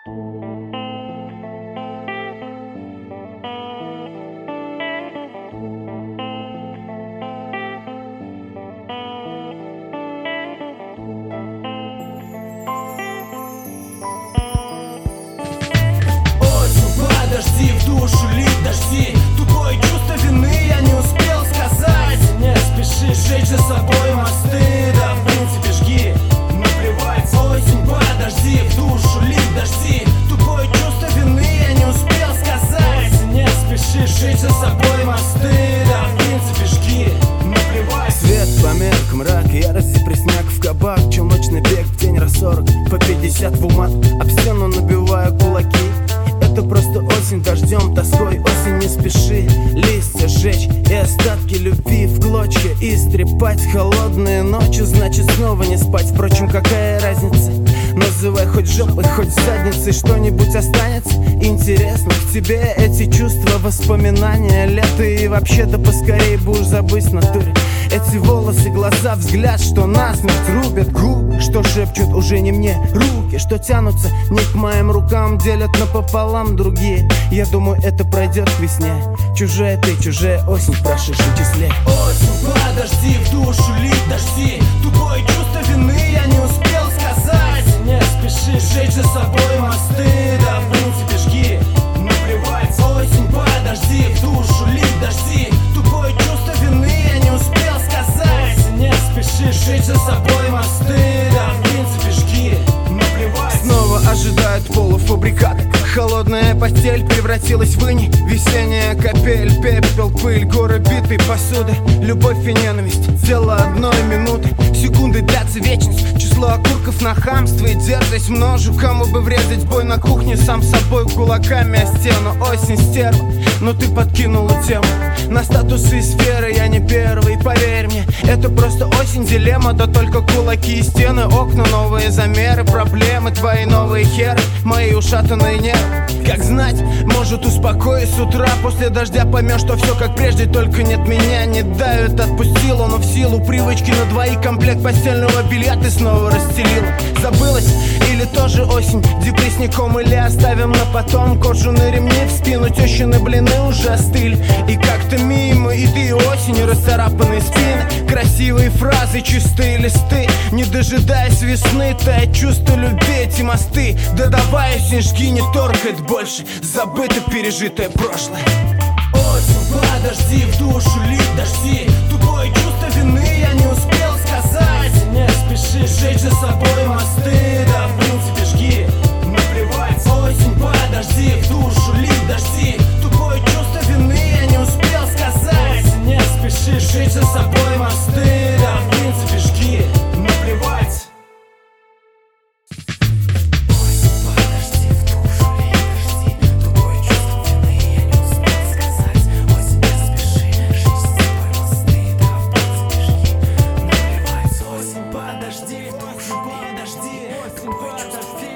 Подожди, в душу лить дожди. Тупое чувство вины я не успел сказать. Не спеши сжечь за собой мосты. Да, в принципе, жги, наплевать. Осень, подожди, в душу лить дожди. Тупое чувство вины я не успел сказать. Не спеши сжечь за собой мосты. Да, в принципе, жги, наплевать. Свет померк, мрак, ярость и пресняк в кабак. Челночный бег в день раз 40, по 50 в умат. Об стену набиваю кулаки. Это просто осень, дождем, тоской. Осень, не спеши листья сжечь и остатки любви в клочья истрепать. Холодные ночи, значит снова не спать. Впрочем, какая разница? Называй хоть жопой, хоть задницей. Что-нибудь останется интересно в тебе. Эти чувства, воспоминания, лето. И вообще-то поскорей будешь забыть в натуре. Эти волосы, глаза, взгляд, что насмерть рубят губы, что шепчут уже не мне руки, что тянутся не к моим рукам, делят напополам другие. Я думаю, это пройдет к весне. Чужая ты, чужая осень в прошедшем числе. Осень, подожди, в душу лить дожди. Тупое чувство вины я не успел сказать. Не спеши сжечь за собой мосты. Да, в принципе, жги, наплевать. Осень, подожди, в душу лить дожди. Тупое чувство вины я не успел сказать. Не спеши сжечь за собой мосты. Да, в принципе, жги, наплевать. Снова ожидают полуфабрикаты. Холодная постель превратилась в иней. Весенняя капель, пепел, пыль, горы битой посуды. Любовь и ненависть, дело одной минуты. Секунды длятся вечность. Число окурков на хамство и дерзость множу. Кому бы врезать в бой на кухне, сам собой кулаками о стену. Осень, стерва, но ты подкинула тему. На статусы и сферы я не первый, поверь мне. Это просто осень, дилемма, да только кулаки и стены. Окна, новые замеры, проблемы, твои новые херы, мои ушатанные нервы. Как знать, может успокоить с утра. После дождя поймешь, что все как прежде, только нет меня. Не давит, отпустила, но в силу привычки на двоих комплект постельного белья ты снова расстелила. Забылась или тоже осень депрессником, или оставим на потом. Кожаные ремни в спину, тещины блины уже остыли. И как-то мимо, и ты, и осень, расцарапанные спины. Красивые фразы, чистые листы. Не дожидаясь весны, тает чувство любви, эти мосты. Да давай, осень, жги, не торкает больше забыто пережитое прошлое. Осень, подожди, в душу лить дожди. Тупое чувство вины я не успел сказать. Не спеши сжечь за собой мосты. Да, в принципе, жги, наплевать. Осень, подожди, в душу лить дожди. Тупое чувство вины я не успел сказать. Не спеши сжечь за собой мосты. Да, в принципе, жги, наплевать. Подожди, в душу, подожди. Осень, подожди.